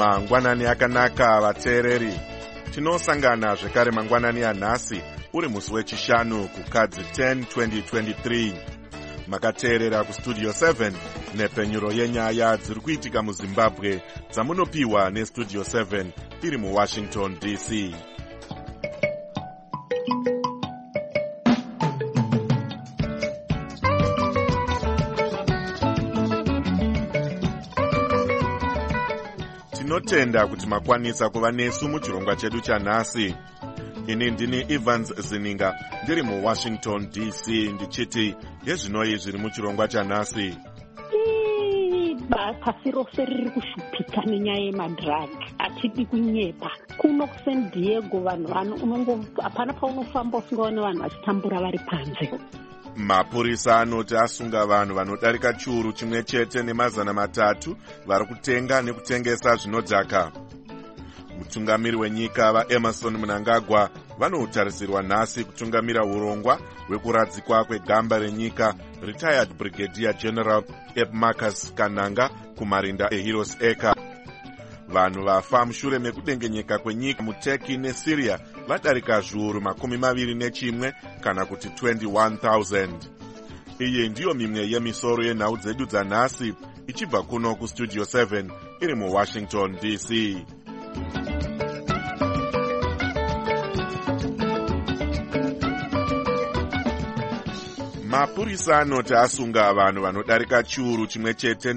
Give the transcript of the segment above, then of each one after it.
Mangwanani akanaka vateereri. Tinosangana zvekare mangwanani anhasi uri musi wechishanu kukadzi 10 2023. Makateerera kustudio 7 nepenyuro yenyaya dziri kuitika muZimbabwe dzamunopiwa nestudio 7 iri muWashington DC. Tinotenda kuti makwanisa kuva nesu muchirongwa chedu chanhasi. Ini ndini Evans Zininga ndiri muWashington DC ndichiti yezvinoi zviri muchirongwa chanhasi. Pasi rose riri kushupika nenyaya yemadhiragi, hatidi kunyepa. Kuno kuSan Diego vanhu hapana paunofamba usingaone vanhu vachitambura vari panze. Mapurisa anoti asunga vanhu vanodarika chiuru chimwe chete ne300 vari kutenga nekutengesa zvinodhaka. Mutungamiri wenyika vaEmerson Mnangagwa vanotarisirwa nhasi kutungamira urongwa hwekuradzikwa kwegamba renyika retired Brigadier General Marcus Kananga kumarinda eHeroes Acre. Vanhu vafa mushure mekudengenyeka kwenyika muTurkey neSyria vadarika zviuru 21 kana kuti 21,000. Iyi ndiyo mimwe yemisoro yenhau dzedu dzanhasi ichibva kuno kustudio 7 iri muWashington DC. Mapurisa anoti asunga vanhu vanodarika chiuru chimwe chete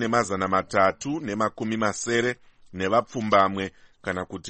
ne370 nevapfumbamwe kana kuti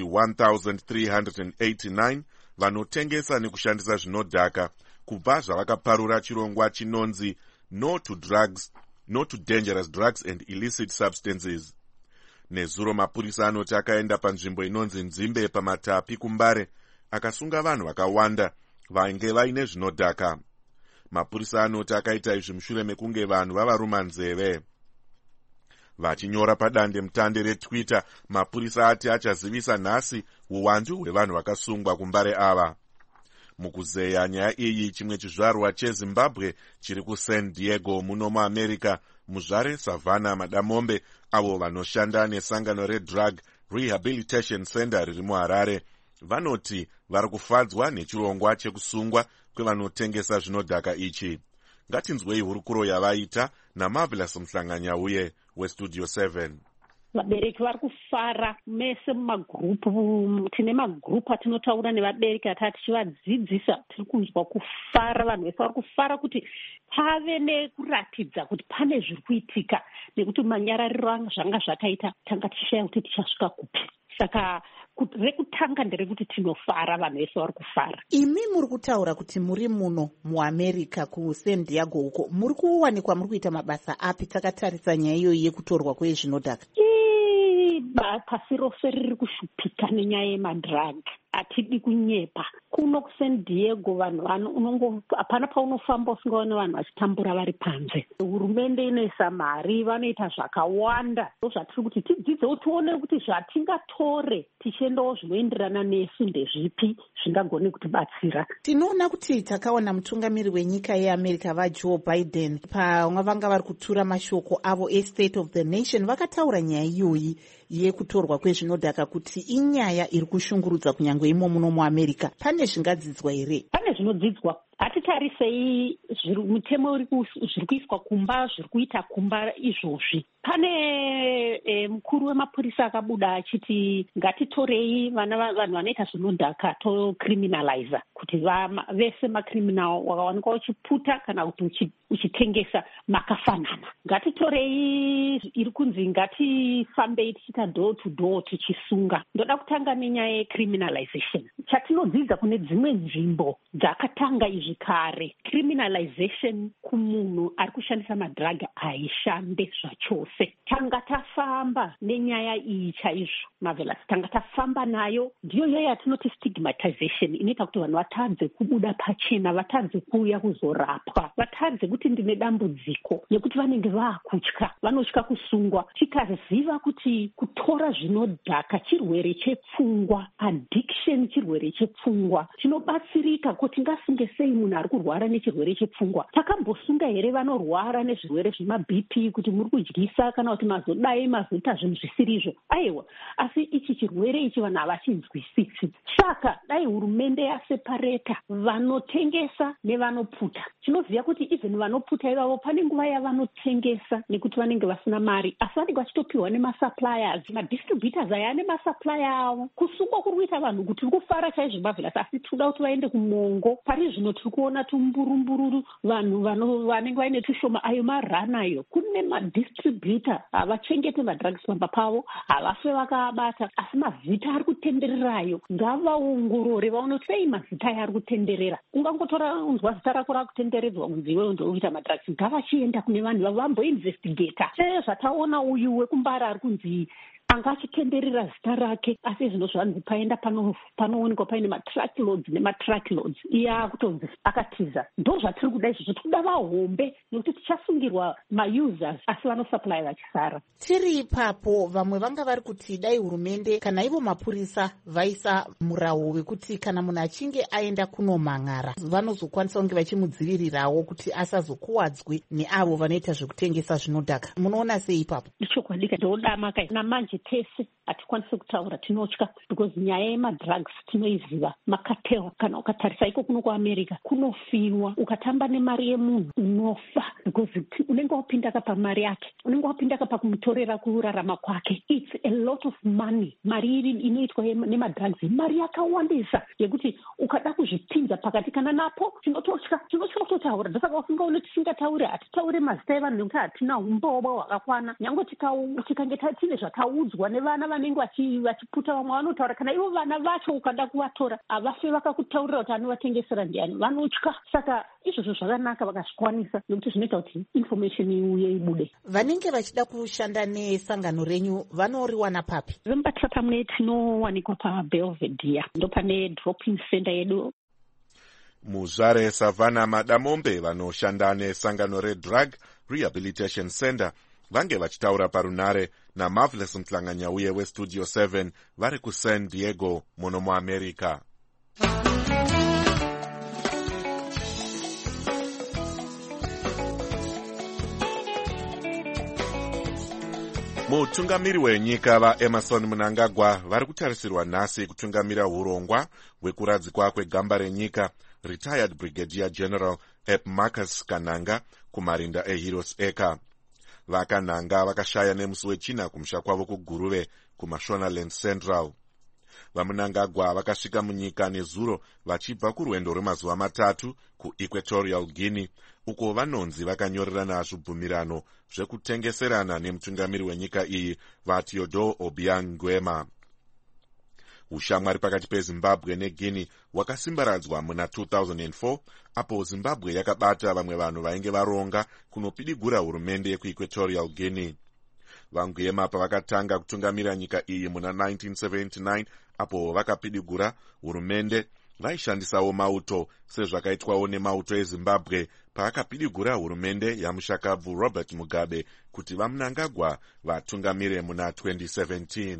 1,389 vanotengesa nekushandisa zvinodhaka kubva zvavakaparura chirongwa chinonzi No to Dangerous Drugs and Illicit Substances. Nezuro mapurisa anoti akaenda panzvimbo inonzi Nzimbe paMatapi kuMbare akasunga vanhu vakawanda vainge vaine zvinodhaka. Mapurisa anoti akaita izvi mushure mekunge vanhu vavaruma nzeve. Vachinyora padande mutande reTwitter, mapurisa ati achazivisa nhasi uwandu hwevanhu vakasungwa kuMbare ava. Mukuzeya nyaya iyi, chimwe chizvarwa cheZimbabwe chiri kuSan Diego muno muAmerica, muzvare Savannah Madamombe avo vanoshanda nesangano reDrug Rehabilitation Center riri muHarare vanoti vari kufadzwa nechirongwa chekusungwa kwevanotengesa zvinodhaka ichi. Ngatinzwei hurukuro yavaita naMarvelous Mhlanganyauye westudio 7. Vabereki vari kufara mese mumagrupu. Tine magrupu atinotaura nevabereki atati tichivadzidzisa. Tiri kunzwa kufara, vanhu vese vari kufara kuti pave nekuratidza kuti pane zviri kuitika, nekuti manyarariro zvanga zvakaita tanga tichishaya kuti tichasvika kupi. Saka rekutanga nderekuti tinofara, vanhu vese vari kufara. Imi muri kutaura kuti muri muno muAmerica kuSan Diego uko, muri kuwanikwa muri kuita mabasa api takatarisa nyaya iyoyi yekutorwa kwezvinodhaka? Pasi rose riri kushupika nenyaya yemadhiragi, hatidi kunyepa. Kuno kuSan Diego vanhu hapana paunofamba usingaone vanhu vachitambura vari panze. Hurumende inoisa mari, vanoita zvakawanda. Zvatiri kuti tidzidzewo tione kuti zvatingatore tichiendawo zvinoenderana nesu ndezvipi zvingagone kutibatsira. Tinoona kuti takaona mutungamiri wenyika yeAmerica vaJoe Biden pavanga vari kutura mashoko avo eState of the Nation vakataura nyaya iyoyi yekutorwa kwezvinodhaka kuti inyaya iri kushungurudza kunyange imo muno muAmerica. Pane zvingadzidzwa here? Pane zvinodzidzwa. Hatitarisei mutemo zviri kuiswa kumba, zviri kuita kumba izvozvi. Pane mukuru wemapurisa akabuda achiti ngatitorei vanhu vanoita zvinodhaka tocriminalize, kuti vese makriminal wakawanikwa uchiputa kana kuti uchitengesa makafanana. Ngatitorei iri kunzi ngatifambei tichiita door to door tichisunga. Ndoda kutanga nenyaya yecriminalization. Chatinodzidza kune dzimwe nzvimbo dzakatanga izvi kare, criminalization kumunhu ari kushandisa madhiragi haishande zvachose. Tanga tafamba nenyaya iyi chaizvo, Marvelous, tanga tafamba nayo. Ndiyo yaya yatinoti stigmatization, inoita kuti vanhu vatadze kubuda pachena, vatadze kuuya kuzorapwa, vatadze kuti ndine dambudziko, nekuti vanenge vaakutya, vanotya kusungwa. Tikaziva kuti kutora zvinodhaka chirwere chepfungwa, addiction chirwere chepfungwa, tinobatsirika kuti ngasunge sei munhu ari kurwara nechirwere chepfungwa. Takambosunga here vanorwara nezvirwere zvemabp kuti muri kudyisa kana kuti mazodai mazoita zvinhu zvisirizvo? Aiwa, asi ichi chirwere ichi vanhu havachinzwisisi. Saka dai hurumende yasepareta vanotengesa nevanopfuta. Tinoziva kuti even vanopfuta ivavo pane nguva yavanotengesa nekuti vanenge vasina mari, asi vanenge vachitopiwa nemasuppliers. Madistributors aya ane masupplier avo. Kusungwa kuri kuita vanhu kuti tiri kufara chaizvo Marvelous, asi tinoda kuti vaende kumongo. Pari zvino tiri kuona tumburumbururu vanhu vanenge vaine tushoma ayo maranayo. Kune madistributor havachengete madrugs pamba pavo, havafe vakaabata, asi mazita ari kutendererayo ngavaongorore vaone kuti sei mazita aya ari kutenderera. Ungangotora unzwa zita rako rakutenderedzwa kunzi iwewe ndokuita madrugs, ngavachienda kune vanhu vavo vamboinvestigata. Sezvataona uyu wekumbara ari kunzi anga achitenderera zita rake, asi zvino zvanzi paenda panoonekwa paine matrackloads nematrackloads, iye akutonzi akatiza. Ndo zvatiri kuda izvozvo, tikuda vahombe nekuti tichasungirwa mausers asi vanosupply vachisara. Tiri ipapo vamwe vanga vari kuti dai hurumende kana ivo mapurisa vaisa murawo wekuti kana munhu achinge aenda kunomang'ara vanozokwanisa kunge vachimudzivirirawo kuti asazokuwadzwe neavo vanoita zvekutengesa zvinodhaka. Munoona sei ipapo? Ichokwadi ndodamaka namanje tese hatikwanisi kutaura, tinotya because nyaya yemadrugs tinoiziva. Makatel kana ukatarisa iko kuno kuAmerica kunofiwa, ukatamba nemari yemunhu unofa because unenge wapinda kapa mari yake, unenge wapinda kapa kumutorera kurarama kwake. It's a lot of money. Mari inoitwa nemadrugs mari yakawandisa yekuti ukada kuzvipinza pakati kana napo tinotya kutotaura. Ndosaka usingaone tisingataure, hatitaure mazita evanhu nekuti hatina umbobwa hwakakwana. Nyange tikange tine zvakaudzwa nevana vanenge vachiputa, vamwe vanotaura kana ivo vana vacho ukada kuvatora havafe vakakutaurira kuti anovatengesera ndiani, vanotya. Saka izvozvo zvakanaka vakazvikwanisa nekuti zvinoita kuti information iuye ibude. Vanenge vachida kushanda nesangano renyu vanoriwana papi? Vemubatisa pamwe tinowanikwa paBelvedere, ndo pane dropping center yedu. Muzvare Savannah Madamombe vanoshanda nesangano reDrug Rehabilitation Center vange vachitaura parunare naMarvelous Mhlanganyauye weStudio 7 vari kuSan Diego muno muAmerica. Mutungamiri wenyika vaEmerson Mnangagwa vari kutarisirwa nhasi kutungamira hurongwa hwekuradzikwa kwegamba renyika retired Brigadier General Ep Marcus Kananga kumarinda eHeroes Acre. Vakananga vakashaya nemusi wechina kumusha kwavo kuGuruve kuMashonaland Central. VaMnangagwa vakasvika munyika nezuro vachibva kurwendo rwemazuva 3 kuEquatorial Guinea, uko vanonzi vakanyorerana zvibvumirano zvekutengeserana nemutungamiri wenyika iyi vaTeodore Obiang Nguema. Ushamwari pakati peZimbabwe neGuinea hwakasimbaradzwa muna 2004 apo Zimbabwe yakabata vamwe vanhu vainge varonga kunopidigura hurumende yekuEquatorial Guinea. VaNguema pavakatanga kutungamira nyika iyi muna 1979 apo vakapidigura hurumende vaishandisawo mauto sezvakaitwawo nemauto eZimbabwe paakapidigura hurumende yamushakabvu Robert Mugabe kuti vaMnangagwa vatungamire muna 2017.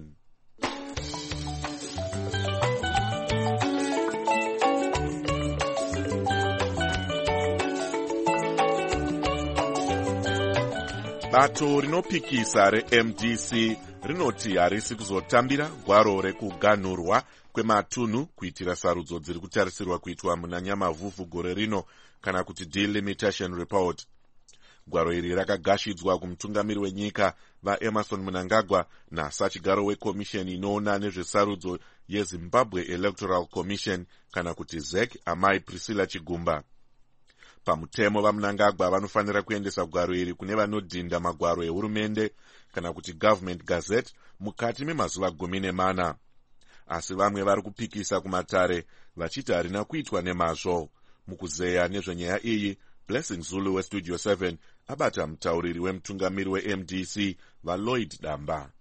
Bato rinopikisa reMDC rinoti harisi kuzotambira gwaro rekuganhurwa kwematunhu kuitira sarudzo dziri kutarisirwa kuitwa muna Nyamavhuvhu gore rino kana kuti delimitation report. Gwaro iri rakagashidzwa kumutungamiri wenyika vaEmerson Mnangagwa nasachigaro wekomisheni inoona nezvesarudzo yeZimbabwe Electoral Commission kana kuti ZEC Amai Priscilla Chigumba. Pamutemo vaMnangagwa vanofanira kuendesa gwaro iri kune vanodhinda magwaro ehurumende kana kuti Government Gazette mukati memazuva 14. Asi vamwe vari kupikisa kumatare vachiti harina kuitwa nemazvo. Mukuzeya nezvenyaya iyi, Blessing Zulu weStudio 7 abata mutauriri wemutungamiri weMDC vaLloyd Damba.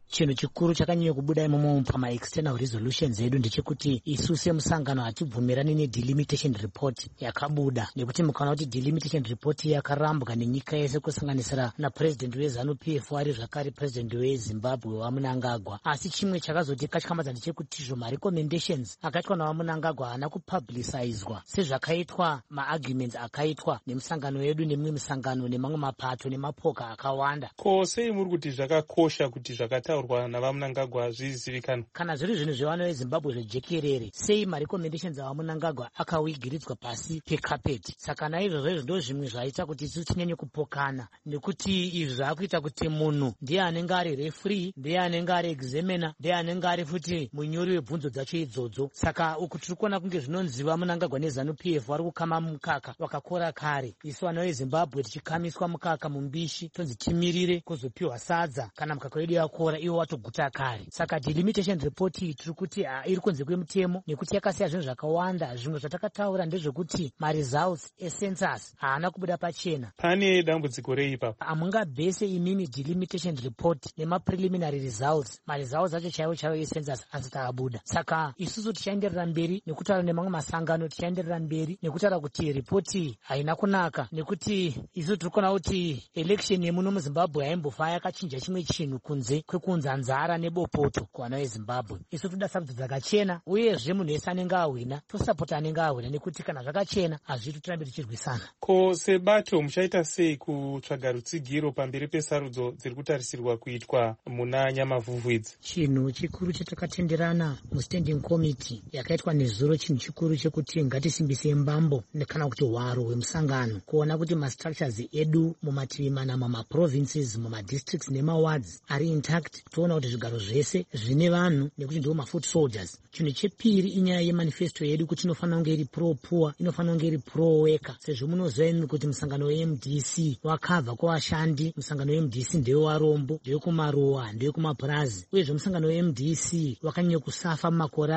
chinhu chikuru chakanyanya kubuda imomo pama-external resolutions edu ndechekuti isu semusangano hatibvumirani nedelimitation report yakabuda, nekuti mukaona kuti delimitation report yakarambwa nenyika yese kusanganisira napurezidendi weZANU-PF ari zvakare purezidendi weZimbabwe waMnangagwa. Asi chimwe chakazotikatyamadzwa ndechekuti izvo marecommendations akaitwa nawaMnangagwa haana kupublicizwa sezvakaitwa maarguments akaitwa nemusangano wedu nemimwe misangano nemamwe mapato nemapoka akawanda. Ko sei muri kuti zvakakosha kuti zvakataurwa navaMnangagwa zvizivikanwa? Kana zviri zvinhu zvevana veZimbabwe zvejekerere, sei marecommendations avaMnangagwa akawigiridzwa pasi pekapeti? Saka naizvozvo ndo zvimwe zvaita kuti isu tinyanye kupokana, nekuti izvi zvaakuita kuti munhu ndiye anenge ari referee, ndiye anenge ari examiner, ndiye anenge ari futi munyori webvunzo dzacho idzodzo. Saka uku tiri kuona kunge zvinonzi vaMnangagwa neZANU-PF vari kukama mukaka wakakora kare, isu vana veZimbabwe tichikamiswa mukaka mumbishi tonzi timirire kuzopiwa sadza kana mukaka wedu yakora iwo watoguta kare. Saka delimitation report iyi tiri kuti iri kunze kwemutemo, nekuti yakasiya zvinhu zvakawanda. Zvimwe zvatakataura ndezvekuti maresults ecensus haana kubuda pachena. Pane dambudziko rei ipapo? Hamungabhese imini delimitation report nemapreliminary results, maresults acho chaiwo ecensus asati abuda. Saka isusu tichaenderera mberi nekutaura nemamwe masangano, tichaenderera mberi nekutaura kuti ripoti haina kunaka, nekuti isu tiri kuona kuti election yemuno muZimbabwe haimbofa yakachinja chimwe chinhu kunze kwekunza nzara nebopoto kuvana veZimbabwe. Isu toda sarudzo dzakachena, uyezve munhu wese anenge ahwina tosapota anenge ahwina, nekuti kana zvakachena hazviti tirambe tichirwisana. Ko sebato muchaita sei kutsvaga rutsigiro pamberi pesarudzo dziri kutarisirwa kuitwa muna Nyamavhuvhu idzi? Chinhu chikuru chatakatenderana mustanding committee yakaitwa nezuro, chinhu chikuru chekuti ngatisimbise mbambo kana kuti hwaro hwemusangano kuona kuti mastructures edu mumativi mana mamaprovinces, mumadistricts nemawards ari intact, toona kuti zvigaro zvese zvine vanhu nekuti ndiwo mafoot soldiers. Chinhu chepiri inyaya yemanifesto yedu kuti inofanira kunge iri pro-poor, inofanira kunge iri pro-worker. Sezvo munoziva kuti musangano weMDC wakabva kuvashandi, musangano weMDC ndewe warombo, ndewe kumaruwa, ndewe kumapurazi, uyezve musangano weMDC wakanyanya kusafa mumakore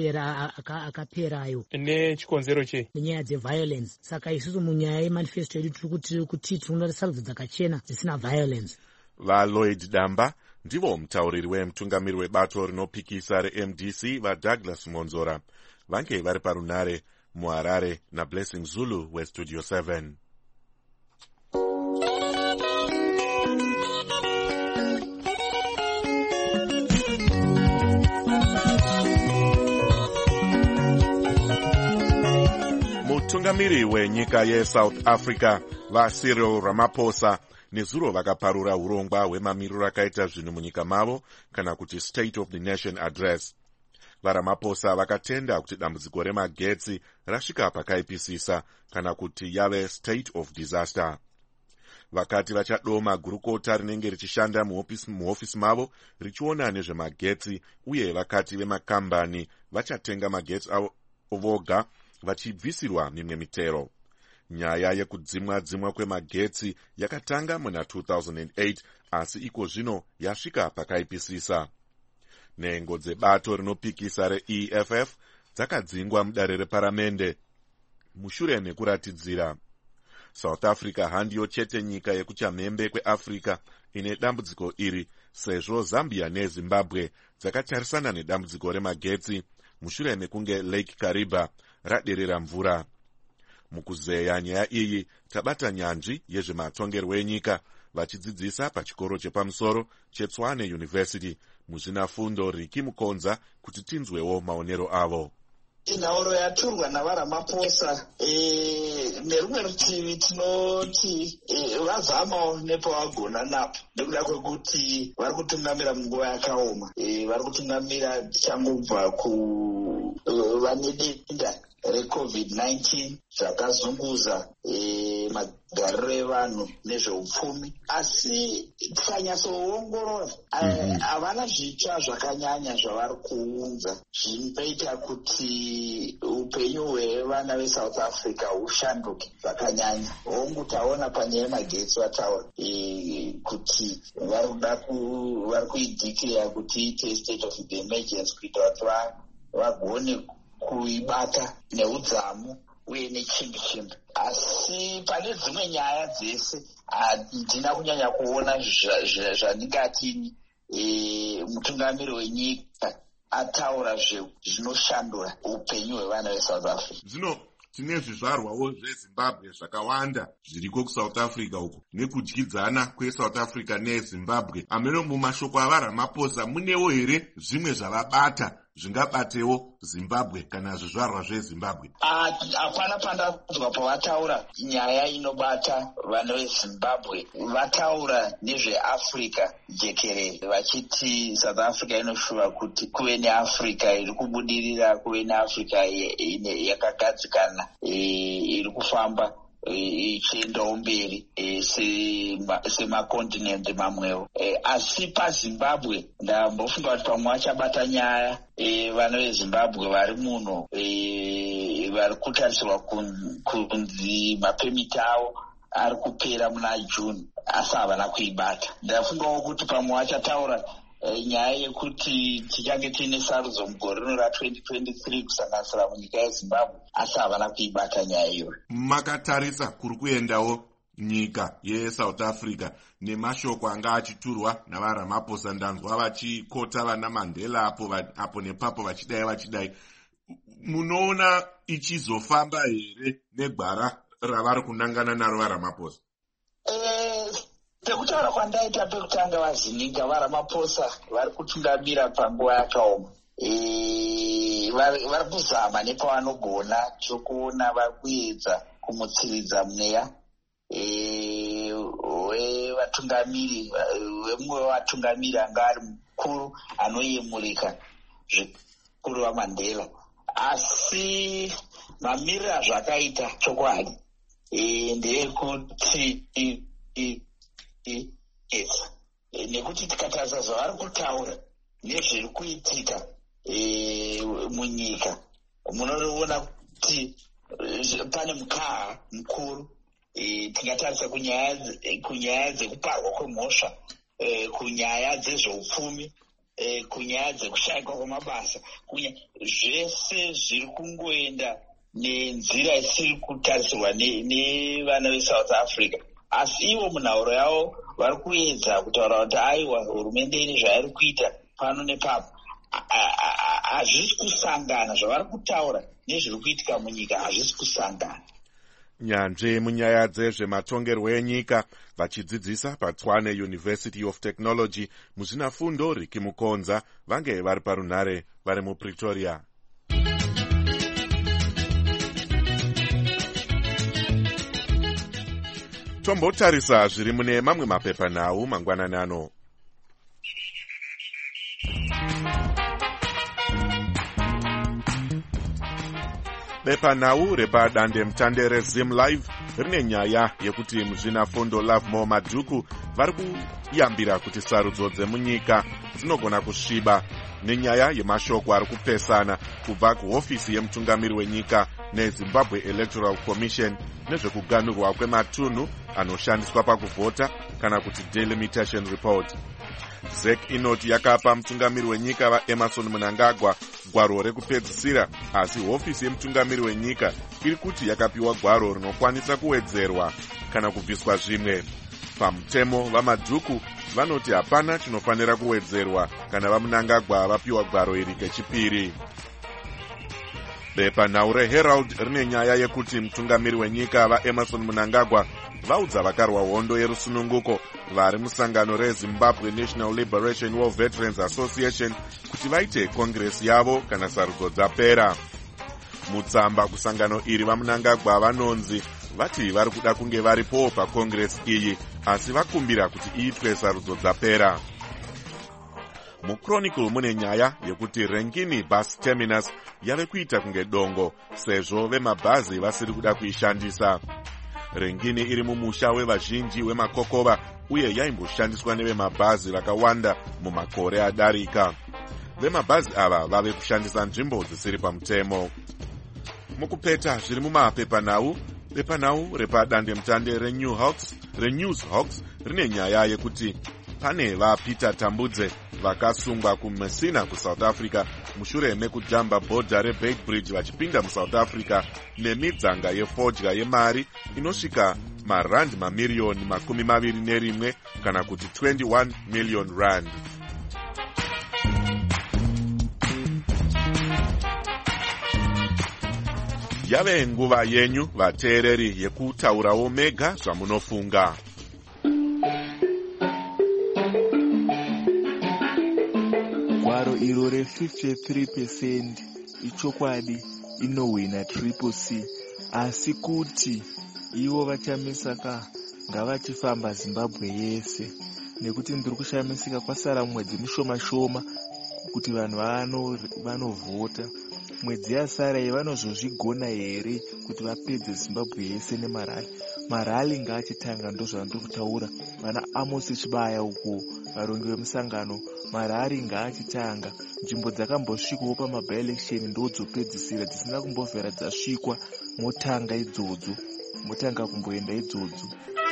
akaperayo. Nechikonzero chei? Nenyaya dzeviolence. Saka isusu munyaya yemanifesto yedu tiri kuti tinoda sarudzo dzakachena dzisina violence. VaLloyd Damba ndivo mutauriri wemutungamiri webato rinopikisa reMDC vaDouglas Monzora vange vari parunare muHarare naBlessing Zulu weStudio 7. Mutungamiri wenyika yeSouth Africa vaCyril Ramaphosa nezuro vakaparura urongwa hwemamiriro akaita zvinhu munyika mavo kana kuti State of the Nation Address. VaRamaphosa vakatenda kuti dambudziko remagetsi rasvika pakaipisisa kana kuti yave state of disaster. Vakati vachadoma gurukota rinenge richishanda muhofisi mavo richiona nezvemagetsi, uye vakati vemakambani vachatenga magetsi avo voga vachibvisirwa mimwe mitero. Nyaya yekudzimwa kwemagetsi yakatanga muna 2008 asi iko zvino yasvika pakaipisisa. Nhengo dzebato rinopikisa reEFF dzakadzingwa mudare reparamende mushure mekuratidzira. South Africa handiyo chete nyika yekuchamhembe kweAfrica ine dambudziko iri, sezvo Zambia neZimbabwe dzakatarisana nedambudziko remagetsi mushure mekunge Lake Kariba raderera mvura. Mukuzeya nyaya iyi tabata nyanzvi yezvematongerwo enyika vachidzidzisa pachikoro chepamusoro cheTshwane University muzvinafundo Riki Mukonza kuti tinzwewo maonero avo. Nhauro yaturwa navaRamaphosa nerumwe rutivi tinoti vazamawo nepavagona napo, nekuda kwekuti vari kutungamira munguva yakaoma, vari kutungamira tichangobva vane denda reCovid-19 zvakazunguza magariro evanhu nezveupfumi. Asi tikanyatsoongorora havana zvitsva zvakanyanya zvavari kuunza zvinoita kuti upenyu hwevana veSouth Africa hushanduke zvakanyanya. Hongu taona panyaya yemagetsi vataura kuti vari kuidhikira kuti iite state of the emergency kuita kuti vagone kuibata neudzamu uye nechimbi-chimbi. Asi pane dzimwe nyaya dzese handina kunyanya kuona zvandingati mutungamiri wenyika ataura zvinoshandura upenyu hwevana veSouth Africa. Zvino tine zvizvarwawo zveZimbabwe zvakawanda zviriko kuSouth Africa uko nekudyidzana kweSouth Africa neZimbabwe. Ameno mumashoko avaRamaphosa munewo here zvimwe zvavabata zvingabatewo Zimbabwe kana zvizvarwa zveZimbabwe? Hapana pandakunzwa pavataura nyaya inobata vana veZimbabwe. Vataura nezveAfrica jekerere vachiti South Africa inoshuva kuti kuve neAfrica iri kubudirira, kuve neAfrica yakagadzikana iri kufamba ichiendawo mberi semakontinent mamwewo. Asi paZimbabwe ndambofunga kuti pamwe vachabata nyaya vana veZimbabwe vari muno vari kutarisirwa kunzi mapemiti avo ari kupera muna June, asi havana kuibata. Ndafungawo kuti pamwe vachataura nyaya yekuti tichange tiine sarudzo mugore rino ra2023 kusanganisira munyika yeZimbabwe, asi havana kuibata nyaya iyoyo. Makatarisa kuri kuendawo nyika yeSouth Africa nemashoko anga achiturwa navaRamaphosa, ndanzwa vachikota vana Mandela apo nepapo vachidai, munoona ichizofamba here negwara ravari kunangana naro vaRamaphosa? Pekutaura kwandaita pekutanga vazininga vaRamaphosa vari kutungamira panguva yakaoma. Vari kuzama nepavanogona chokuona vari kuedza kumutsiridza mweya wevatungamiri, wemumwe wevatungamiri anga ari mukuru anoyemurika zvikuru vaMandela. Asi mamiriro azvakaita chokwadi ndeyekuti nekuti tikatarisa zvavari kutaura nezviri kuitika munyika, munoona kuti pane mukaha mukuru. Tingatarisa kunyaya dzekuparwa kwemhosva, kunyaya dzezveupfumi, kunyaya dzekushayikwa kwamabasa, zvese zviri kungoenda nenzira isiri kutarisirwa nevana veSouth Africa. Asi ivo munhauro yavo vari kuedza kutaura kuti aiwa hurumende ine zvairi kuita pano nepapo. Hazvisi kusangana zvavari kutaura nezviri kuitika munyika, hazvisi kusangana. Nyanzvi munyaya dzezvematongerwo enyika vachidzidzisa paTshwane University of Technology muzvinafundo Riki Mukonza vange vari parunhare vari muPretoria. Tombotarisa zviri mune mamwe mapepanhau mangwanani ano. Bepanhau repadande mutande reZim Live rine nyaya yekuti muzvinafundo Lovemore Madhuku vari kuyambira kuti sarudzo dzemunyika dzinogona kusviba nenyaya yemashoko ari kupesana kubva kuhofisi yemutungamiri wenyika neZimbabwe Electoral Commission nezvekuganhurwa kwematunhu anoshandiswa pakuvhota kana kuti delimitation report. ZEC inoti yakapa mutungamiri wenyika vaEmmerson Mnangagwa gwaro rekupedzisira, asi hofisi yemutungamiri wenyika iri kuti yakapiwa gwaro rinokwanisa kuwedzerwa kana kubviswa zvimwe. Pamutemo vaMadhuku vanoti hapana chinofanira kuwedzerwa kana vaMnangagwa vapiwa gwaro iri kechipiri. Bepanhau reHerald rine nyaya yekuti mutungamiri wenyika vaEmmerson Mnangagwa vaudza vakarwa hondo yerusununguko vari musangano reZimbabwe National Liberation War Veterans Association kuti vaite kongresi yavo kana sarudzo dzapera. Mutsamba kusangano iri vaMnangagwa vanonzi vati vari kuda kunge varipo pakongresi iyi, asi vakumbira kuti iitwe sarudzo dzapera. MuChronicle mune nyaya yekuti Rengini Bus Terminus yave kuita kunge dongo sezvo vemabhazi vasiri kuda kuishandisa. Rengini iri mumusha wevazhinji wemakokova uye yaimboshandiswa nevemabhazi vakawanda mumakore adarika. Vemabhazi ava vave kushandisa nzvimbo dzisiri pamutemo. Mukupeta zviri mumapepanhau, bepanhau repadande mutande reNewshawks rine nyaya yekuti pane vaPeter Tambudze vakasungwa kuMessina kuSouth Africa mushure mekujamba bhodha reBeitbridge vachipinda muSouth Africa nemidzanga yefodya yemari inosvika marandi mamiriyoni 21 kana kuti 21 million rand. yave nguva yenyu vateereri yekutaurawo mega zvamunofunga. Gwaro iro re53% ichokwadi inohwina triple C, asi kuti ivo vachamisaka ngavachifamba Zimbabwe yese, nekuti ndiri kushamisika kwasara mwedzi mushoma shoma kuti vanhu vanovhota. Mwedzi yasara vanozozvigona here kuti vapedze Zimbabwe yese nemarali? Marali ngaachitanga, ndozvandiri kutaura. Vana Amos Chibaya uko varongi vemusangano, marari ngaachitanga. Nzvimbo dzakambosvikawo pamaby-election ndodzopedzisira, dzisina kumbovhera dzasvikwa. Motanga idzodzo, motanga kumboenda idzodzo.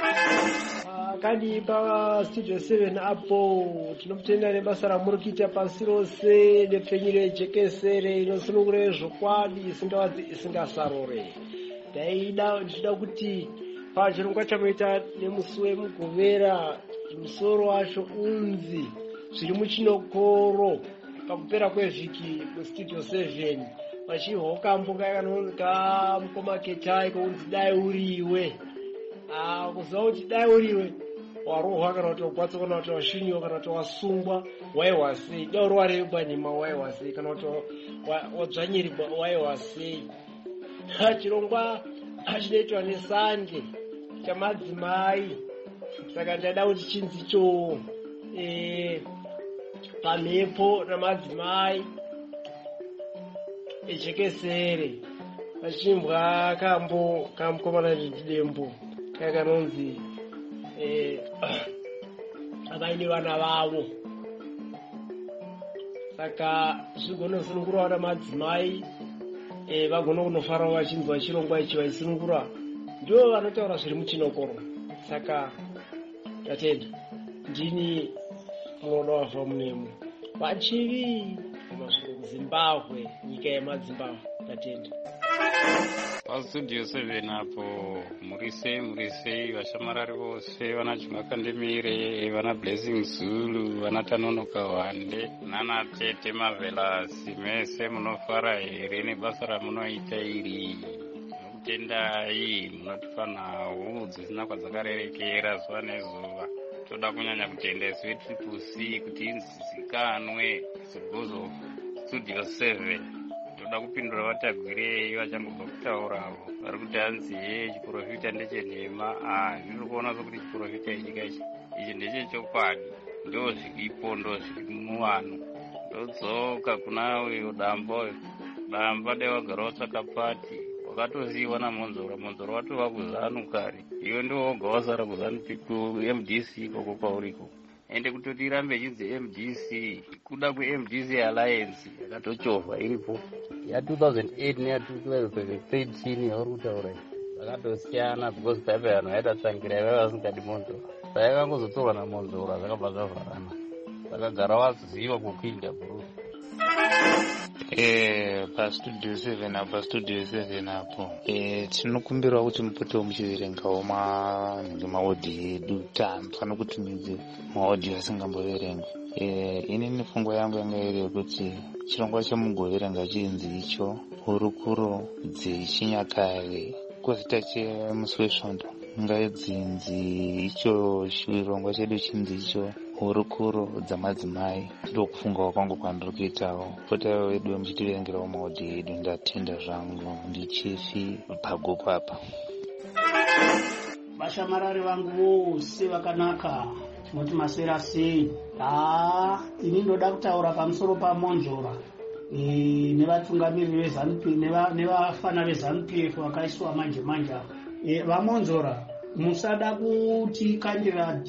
Kadi pastudio 7 apo tinotenda nebasa ramuri kuita pasi rose nepfenyu rejekesere inosunungura zvokwadi isingasarore. Ndichida kuti pachirongwa chamuita nemusi wemugovera musoro wacho unzi zviri muchinokoro pakupera kwevhiki mustudio 7 vachihoka mbuka kamukomaketai kounzi dai uriwe. Kuziva kuti dai uriwe warohwa kana kuti wagwatsa kana kuti washinyiwa kana kuti wasungwa waiwa sei, dai uri warebwa nhima waiwa sei, kana kuti wadzvanyirirwa waiwa sei. Chirongwa chinoitwa nesande chamadzimai, saka ndada kuti chinzicho pamhepo namadzimai ejekesere vachimbwa kamukomana ndidembo kanonzi avaine vana vavo, saka zvigonosunungura vana madzimai vagona kunofarawo vachinzwa chirongwa ichi vaisunungura, ndo vanotaura zviri muchinokoro. Saka tatenda ndini munoda wafa munemu vachivi Zimbabwe, nyika yemazimbabwe. Tatenda pastudio 7 apo murisei vashamarari vose, vana Chingakandemire, vana Blessing Zulu, vana Tanonoka Wande, nana Tete Mavelasi, mese munofara here nebasa ramunoita iri. Nokutendai munotipa nhau dzisina kwadzakarerekera zuva nezuva. Toda kunyanya kutenda isu vetriple C kuti inzizikanwe segozo studio 7. Toda kupindura vatagwirei vachangobva kutaurawo vari kuti hanzi chiprofita ndechenhema. Ndiri kuona sokuti chiprofita ichi ndechechokwadi, ndo zviripo, ndo zviri muvanhu. Ndodzoka kunawe damba dai wagara watsvaka pati wakatosiyiwa namonzora, monzora watova kuzanu kare, iwe ndiwo woga wasara kuzanu MDC ikoko kwauriko. Ende kutoti irambe ichinzi MDC, kuda kweMDC Alliance yakatochovha iripo ya2008 neya2013 yauri kutaura zvakatosiyana, because paipai vanhu vaita tsangira vaiva vasingadi monzora, vaikangozotorwa namonzora zvakabva zvavharana, vakagara waziva kukuinda bro. Pastudio 7 apo tinokumbirawo kuti mupotewo muchiverengawo maodhi edu. Tamfana kutumidze maodhi asingamboverengwi. Inini pfungwa yangu yanga iri yekuti chirongwa chemugoverenga chinzi icho hurukuro dzechinyakare kuzita chemusi wesvondo ngaidzinzi icho chirongwa chedu chinzi icho hurukuro dzamadzimai. Ndokufungawo kwangu kwandiri kuitawo. Potawo wedu muchitiverengerawo maodhi edu. Ndatenda zvangu, ndichifi pagopo apa. Vashamarari vangu vose vakanaka, tinoti maswera sei. Ini ndoda kutaura pamusoro pamonzora nevatungamiriri veZANU-PF nevafana veZANU-PF vakaiswa manje apa. Vamonzora, musada kuti kandira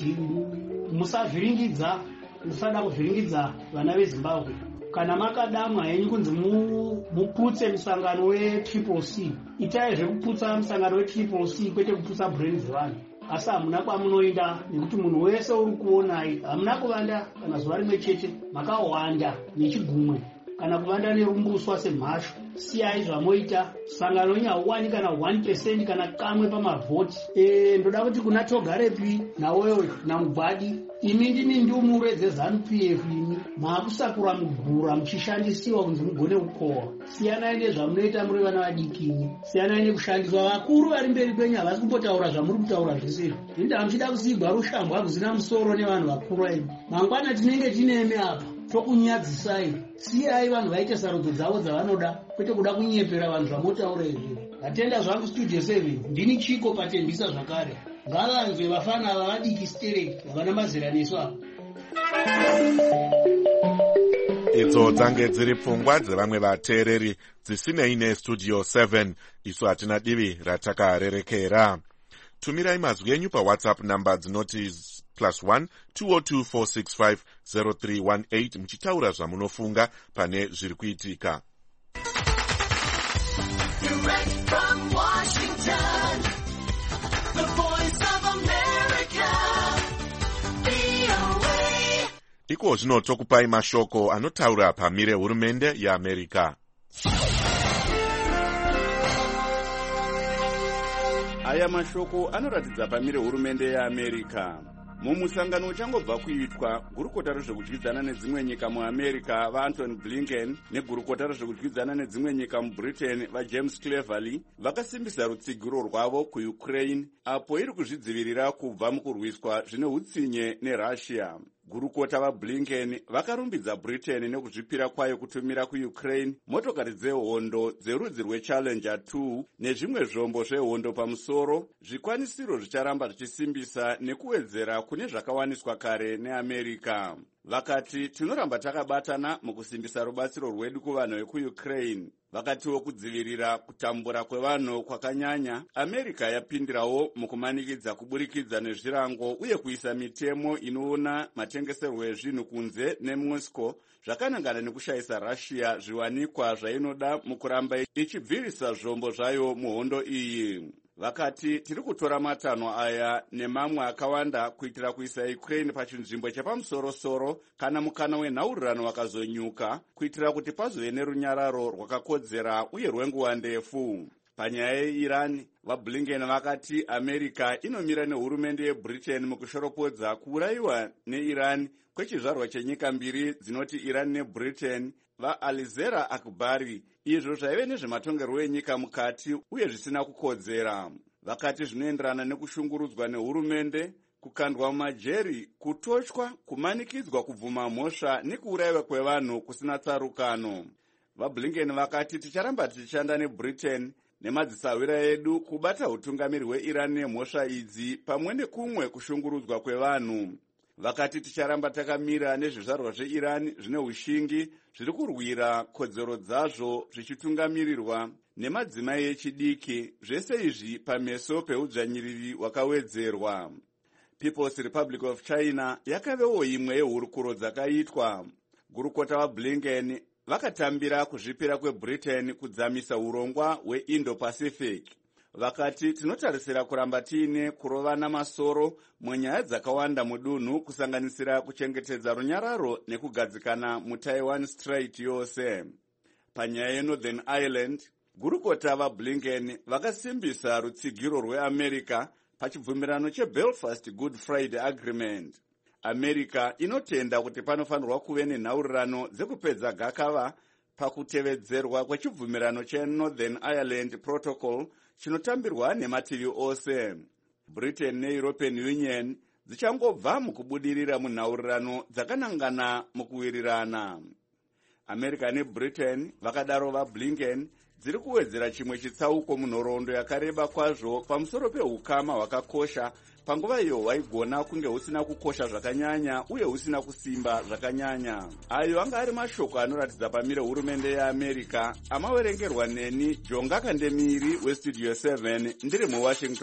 musada kuvhiringidza vana veZimbabwe. Kana makadamwa henyu kunzi muputse musangano wetriple C, itai zvekuputsa musangano wetriple C kwete kuputsa brain dzevanhu. Asi hamuna kwamunoenda, nekuti munhu wese uri kuonai hamuna kuvanda kana zuva rimwe chete, makawanda nechigumwe kana kuvanda nerumbuswa semhashu. Siyai zvamoita, sangano nyauwani kana 1% kana kamwe pamavhoti. Ndoda kuti kuna Togarepi nawewo namugwadi, imi ndini ndumure dzeZANU-PF, imi maakusakura mugura muchishandisiwa kunzi mugone kukohwa. Siyanai nezvamunoita muri vana vadikini, siyanai nekushandiswa. Vakuru vari mberi kwenyu havasi kumbotaura zvamuri kutaura zvese. Inda muchida kusigwa rushambo hakuzina musoro nevanhu vakuru venyu. Mangwana tinenge tinemi apa tokunyadzisai. Siyai vanhu vaite sarudzo dzavo dzavanoda, kwete kuda kunyepera vanhu zvamotaura izvi. Vatenda zvangu Studio 7 ndini Chiko Patembisa zvakare. Ngavanzwe vafana vavadiki stereki havana mazera nesu apa. Idzo dzange dziri pfungwa dzevamwe vateereri dzisinei neStudio 7. Isu hatina divi ratakarerekera. Tumirai mazwi enyu paWhatsApp namba dzinoti +1 202 465 0318 muchitaura zvamunofunga pane zviri kuitika. Direct from Washington, the voice of America, VOA. Iko zvino tokupai mashoko anotaura pamire hurumende yeAmerica. Aya mashoko anoratidza pamire hurumende yeAmerica. Mumusangano uchangobva kuitwa, gurukota rezvekudyidzana nedzimwe nyika muAmerica vaAntony Blinken negurukota rezvekudyidzana nedzimwe nyika muBritain vaJames Cleverly vakasimbisa rutsigiro rwavo kuUkraine apo iri kuzvidzivirira kubva mukurwiswa zvine utsinye neRussia. Gurukota vaBlinken vakarumbidza Britain nekuzvipira kwayo kutumira kuUkraine motokari dzehondo dzerudzi rweChallenger 2 nezvimwe zvombo zvehondo pamusoro, zvikwanisiro zvicharamba zvichisimbisa nekuwedzera kune zvakawaniswa kare neAmerica. Vakati tinoramba takabatana mukusimbisa rubatsiro rwedu kuvanhu vekuUkraine. Vakatiwo kudzivirira kutambura kwevanhu kwakanyanya, America yapindirawo mukumanikidza kuburikidza nezvirango uye kuisa mitemo inoona matengeserwo ezvinhu kunze neMoscow zvakanangana nekushayisa Russia zviwanikwa zvainoda mukuramba ichibvirisa zvombo zvayo muhondo iyi. Vakati tiri kutora matanho aya nemamwe akawanda kuitira kuisa Ukraine pachinzvimbo chepamusoro-soro kana mukana wenhaurirano wakazonyuka, kuitira kuti pazove nerunyararo rwakakodzera uye rwenguva ndefu. Panyaya yeIran, vaBlinken vakati America inomira nehurumende yeBritain mukushoropodza kuurayiwa neIran kwechizvarwa chenyika mbiri dzinoti Iran neBritain vaAlizera Akbari, izvo zvaive nezvematongerwo enyika mukati uye zvisina kukodzera. Vakati zvinoenderana nekushungurudzwa nehurumende, kukandwa mumajeri, kutochwa, kumanikidzwa, kubvuma mhosva nekuurayiwa kwevanhu kusina tsarukano. VaBlinken vakati ticharamba tichishanda neBritain nemadzisawira edu kubata utungamiri hweIran nemhosva idzi pamwe nekumwe kushungurudzwa kwevanhu. Vakati ticharamba takamira nezvizvarwa zveIran zvine ushingi zviri kurwira kodzero dzazvo zvichitungamirirwa nemadzimai echidiki, zvese izvi pameso peudzvanyiriri hwakawedzerwa. People's Republic of China yakavewo imwe yehurukuro dzakaitwa. Gurukota vaBlinken vakatambira kuzvipira kweBritain kudzamisa urongwa hweIndo-Pacific. Vakati tinotarisira kuramba tiine kurovana masoro munyaya dzakawanda mudunhu kusanganisira kuchengetedza runyararo nekugadzikana muTaiwan Strait yose. Panyaya yeNorthern Ireland, gurukota vaBlinken vakasimbisa rutsigiro rweAmerica pachibvumirano cheBelfast Good Friday Agreement. America inotenda kuti panofanirwa kuve nenhaurirano dzekupedza gakava pakutevedzerwa kwechibvumirano cheNorthern Ireland Protocol chinotambirwa nemativi ose. Britain neEuropean Union dzichangobva mukubudirira munhaurirano dzakanangana mukuwirirana. America neBritain, vakadaro vaBlinken, dziri kuwedzera chimwe chitsauko munhoroondo yakareba kwazvo pamusoro pehukama hwakakosha panguva iyo hwaigona kunge husina kukosha zvakanyanya uye husina kusimba zvakanyanya. Ayo anga ari mashoko anoratidza pamire hurumende yeAmerica, amaverengerwa neni Jonga Kandemiri weStudio 7 ndiri muWashington.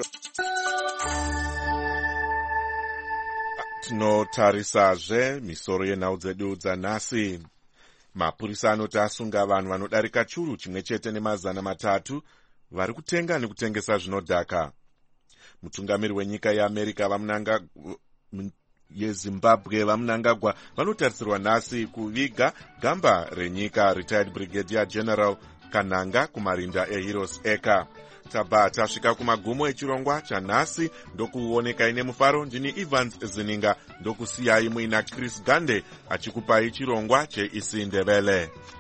Tinotarisazve misoro yenhau dzedu dzanhasi. Mapurisa anoti asunga vanhu vanodarika churu chimwe chete ne300 vari kutenga nekutengesa zvinodhaka. Mutungamiri wenyika yeAmerica yeZimbabwe vaMnangagwa vanotarisirwa nhasi kuviga gamba renyika retired brigadier general Kananga kumarinda eHeroes Acre. tabva tasvika kumagumo echirongwa chanhasi. Ndokuonekai nemufaro. Ndini Evans Zininga, ndokusiyai muina Chris Gande achikupai chirongwa cheIsi Ndebele.